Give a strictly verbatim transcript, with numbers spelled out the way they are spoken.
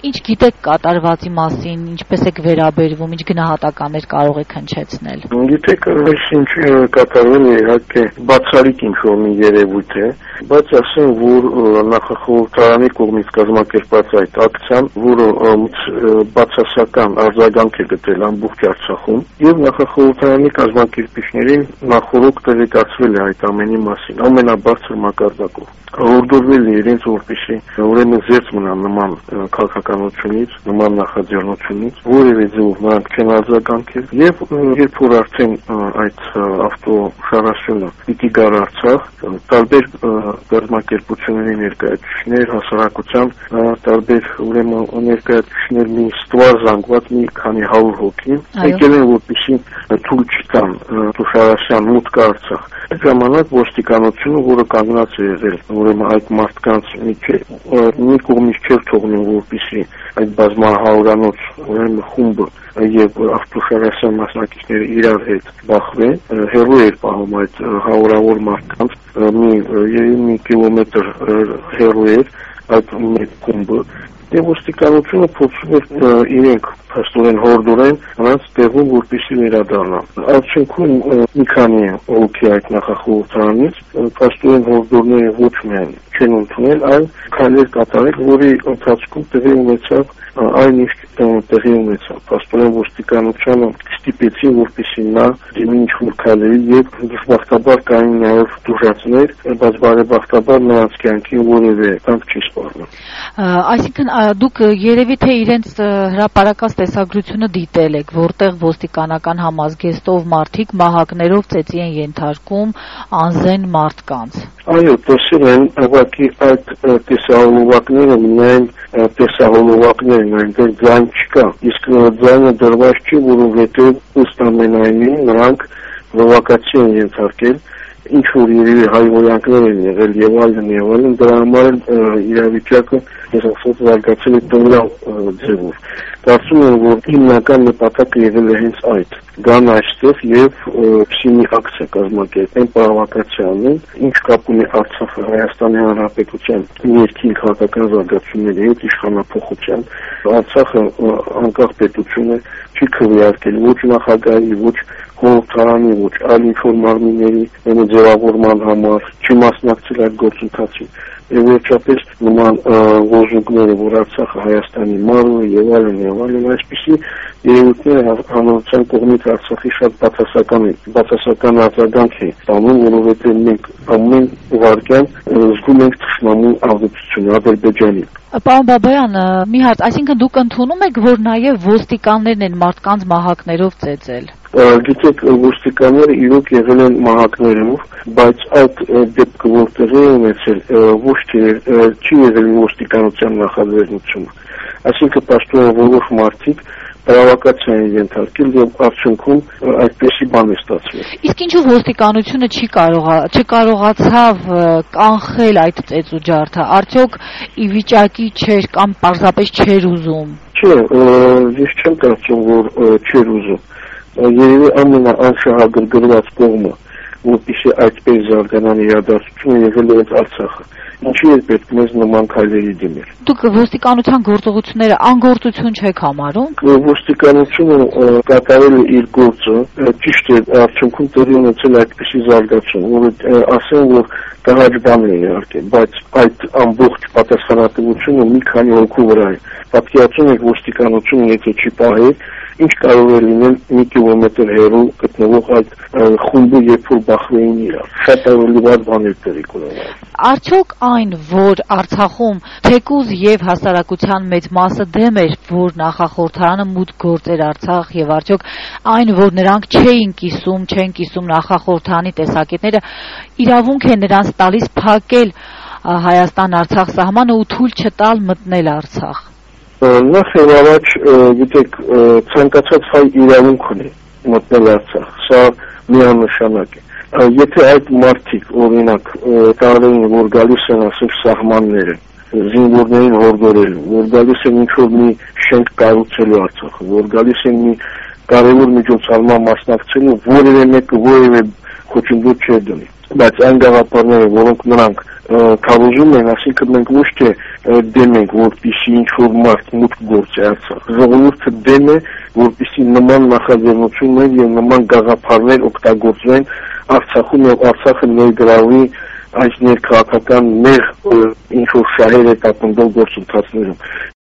Ինչ գիտեք կատարվածի մասին, ինչպես եք վերաբերվում, ինչ գնահատականներ կարող եք հնչեցնել։ Գիտեք, ինչ կատարվել է իհարկե բացառիկ ինչ-որ մի երևույթ է, բայց ասեմ, որ նախախորհրդարանի կողմից կազմակերպված այդ ակցիան, որը բացասական արձագանք է գտել ամբողջ Արցախում, եւ նախախորհրդարանի կազմակերպիչներին նախորոք տեղեկացվել է այդ ամենի մասին, ամենաբարձր մակարդակով։ Հորդորվել է իրենց, որպեսզի ուրեմն զերծ մնան նման քաղաքականությունից, նման նախաձեռնությունից, որևէ ձեւով նրանք չեն արձագանքել, եւ երբ որ արդեն այդ ավտոշարաշունը պիտի գար Արցախ, տարբեր կազմակերպությունների ներկայացուցիչներ, հասարակության տարբեր ուրեմն ներկայացուցիչներ մի ստվար զանգված մի քանի հարյուր հոգի եկել են, որպեսզի թույլ չտան ավտոշարաշան մուտքը Արցախ։ Այդ ժամանակ ոստիկանությունը, որը կանգնած է եղել ուրեմն այդ մարդկանց մի կողմից չէր թողնում, որպեսզի այդ բազմահարյուրանոց ուրեմն խումբը եւ ավտոշարաշան մասնակիցները իրար հետ բախվեն, հեռու էր պահում այդ հարյուրավոր մարդկանց, մի մի կիլոմետր հեռու էր այդ մեկ խումբը, եւ ոստիկանությունը փորձում էր իրենք փաստորեն հորդորեն նրանց տեղում, որպեսզի վերադառնան։ Արդյունքում մի քանի հոգի այդ նախախորհրդարանից փաստորեն հորդորները ոչ միայն չեն ընդունել, այլ քայլեր կատարել, որի ընթացքում տեղի ունեցավ այն ինչ տեղի ունեցավ։ Փաստորեն ոստիկանությունը ստիպեցին, որպեսզի նա դիմի ինչ-որ քայլերի եւ դժբախտաբար կային նաեւ դժվարություններ, բայց բարեբախտաբար նրանց կյանքին որևէ տանք չի սպառնում։ Այսինքն դուք երևի թե իրենց հրապարակած տեսագրությունը դիտել եք, որտեղ ոստիկանական համազգեստով մարդիկ մահակներով ծեծի են ենթարկում անզեն մարդկանց։ Այո, տեսել են, ուղղակի այդ տեսահոլովակները միայն տեսահոլովակներ են, այնտեղ ձայն չկա, իսկ ձայնը դրված չի, որովհետև ըստ ամենայնի նրանք պրովոկացիա են ենթարկել, ինչ որ երևի հայհոյանքներ են եղել եւ այլն եւ այլն, դրա համար իրավիճակը ես ասած զարգացել է տոնալ ձևով։ Կարծում եմ, որ հիմնական նպատակը եղել է հենց այդ, գան այստեղ եւ փսինի ակցիա կազմակերպեն, պրովոկացիա անեն, ինչ կապ ունի Արցախը Հայաստանի Հանրապետության ներքին քաղաքական զարգացումների հետ, իշխանափոխության։ Արցախը անկախ պետություն է, չի քվեարկել ոչ նախագահի, ոչ խորհրդարանի, ոչ այլ ինչ-որ մարմինների ձևավորման համար, չի մասնակցել այդ գործընթացին։ Եվ վերջապես նման լոզունգները, որ Արցախը Հայաստանի մարմինն է եւ այլն եւ այլն, այսպիսի երևույթները հանրության կողմից Արցախի շատ բացասական է, բացասական արձագանք է ստանում, որովհետեւ մենք ամեն վայրկյան զգում ենք թշնամու ազդեցությունը Ադրբեջանի։ Պարոն Բաբայան, մի հարց, այսինքն դուք ընդունում եք, որ նաեւ ոստիկաններն են մարդկանց մահակներով ծեծել։ Գիտեք, ոստիկանները իրոք եղել են մահակներով, բայց այդ դեպքը որտեղ է ունեցել, ոչ թե չի եղել ոստիկանության նախաձեռնությունը։ Այսինքն պաշտոնը որոշ մարդիկ պրովոկացիա են ենթարկել եւ արդյունքում այդպեսի բան է ստացվել։ Իսկ ինչու ոստիկանությունը չի կարողա չկարողացավ կանխել այդ ծեծուջարդը, արդյոք ի վիճակի չէր կամ պարզապես չէր ուզում։ Չէ, ես չեմ կարծում, որ չէր ուզում։ Երևի ամենաանշահագրգռված կողմը, որպեսզի այդպես զարգանան իրադարձությունը եղել է Արցախը։ Ինչի էր պետք մեզ նման քայլերի դիմել։ Դուք ոստիկանության գործողությունները անգործություն չեք համարում։ Ոստիկանությունը կատարել է իր գործը, ճիշտ է, արդյունքում տեղի ունեցել այդպիսի զարգացում, որը ասեմ, որ տհաճ բան է իհարկե, բայց այդ ամբողջ պատասխանատվությունը մի քանի հոգու վրա է։ Պատկերացնում եք ոստիկանությունը եթե չի պահել, ինչ կարող է լինել մի կիլոմետր հեռու գտնվող այդ խումբը, երբ որ բախվեին իրար։ Շատ ավելի վատ բաներ տեղի կունենան։ Արդյոք այն, որ Արցախում թեկուզ եւ հասարակության մեծ մասը դեմ էր, որ նախախորհրդարանը մուտք գործեր Արցախ, եւ արդյոք այն, որ նրանք չէին կիսում, չեն կիսում նախախորհրդարանի տեսակետները, իրավունք է նրանց տալիս փակել Հայաստան-Արցախ սահմանը ու թույլ չտալ մտնել Արցախ։ Նախ եւ առաջ, գիտեք, ցանկացած հայ իրավունք ունի մտնել Արցախ, սա միանշանակ է։ Եթե այդ մարդիկ, օրինակ, տարին, որ գալիս են ասենք սահմանները, զինվորներին հորդորելու, որ գալիս են ինչ-որ մի շենք կառուցելու Արցախը, որ գալիս են մի կարևոր միջոցառման մասնակցելու, որևէ մեկը որևէ խոչընդոտ չէ դնի։ Բայց այն գաղափարները, որոնք նրանք թավուժում են, այսինքն մենք ոչ թե դեմ ենք, որպեսզի ինչ-որ մարդ մուտք գործի Արցախ։ Ժողովուրդը դեմ է, որպեսզի նման նախաձեռնություններ եւ նման գաղափարներ օգտագործվեն Արցախում եւ Արցախը ներգրավի այս ներքաղաքական նեղ ինչ-որ շահեր է տապնդող գործընթացներում։